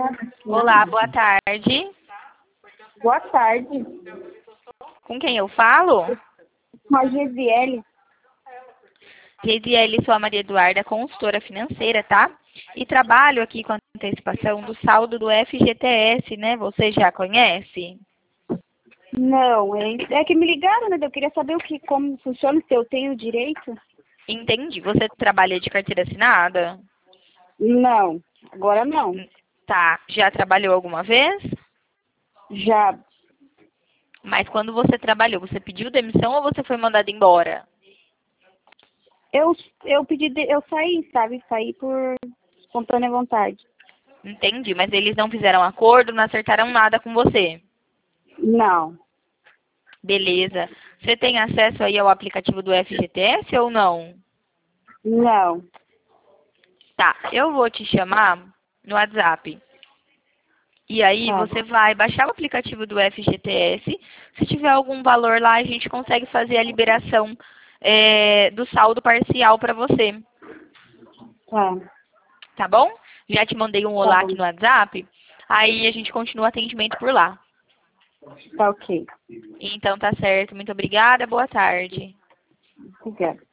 Olá, boa tarde. Boa tarde. Com quem eu falo? Com a Gesiele. Gesiele, sou a Maria Eduarda, consultora financeira, tá? E trabalho aqui com a antecipação do saldo do FGTS, né? Você já conhece? Não, é que me ligaram, né? Eu queria saber como funciona, se eu tenho direito. Entendi. Você trabalha de carteira assinada? Não, agora não. Tá. Já trabalhou alguma vez? Já. Mas quando você trabalhou, você pediu demissão ou você foi mandado embora? Eu pedi, eu saí, sabe? Saí por espontânea vontade. Entendi. Mas eles não fizeram acordo, não acertaram nada com você? Não, Beleza. Você tem acesso aí ao aplicativo do FGTS ou não? não. Tá, eu vou te chamar no WhatsApp. E aí Tá, você vai baixar o aplicativo do FGTS. Se tiver algum valor lá, a gente consegue fazer a liberação do saldo parcial para você. tá, Tá bom? Já te mandei um tá olá aqui bom. no WhatsApp. Aí a gente continua o atendimento por lá. Tá ok. Então tá certo. Muito obrigada. Boa tarde. Obrigada.